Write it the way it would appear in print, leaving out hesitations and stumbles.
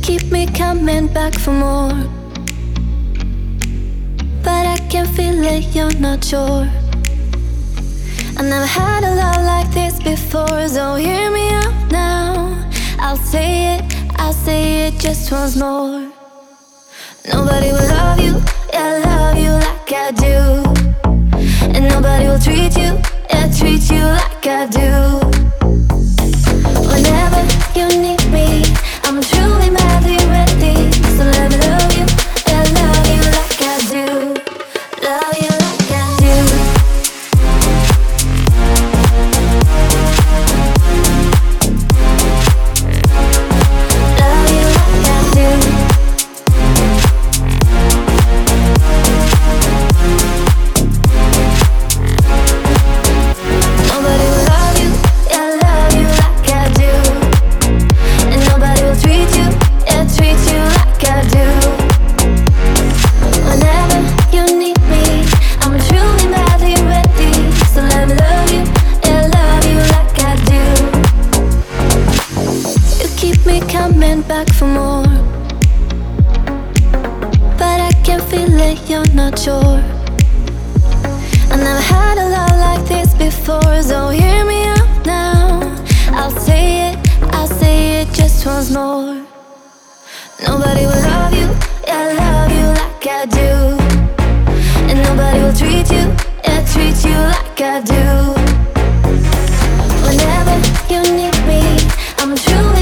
keep me coming back for more, but I can feel it, you're not sure. I never had a love like this before, so hear me out now. I'll say it just once more. Nobody will love you, yeah, love you like I do. And nobody will treat you, yeah, treat you like I do. Whenever you need me, I'm truly madly ready. So let me love you, yeah, love you like I do. Love you like I do. Love you like I do. Nobody will love you, yeah, love you like I do. And nobody will treat you, yeah, treat you like I do. Whenever you need me, I'm truly madly ready. So let me love you, yeah, love you like I do. You keep me coming back for more, but I can feel it, you're not sure. I never had a love like this before, so hear me out now. I'll say it just once more. Nobody will love you, yeah, love you like I do. And nobody will treat you, yeah, treat you like I do. Whenever you need me, I'm truly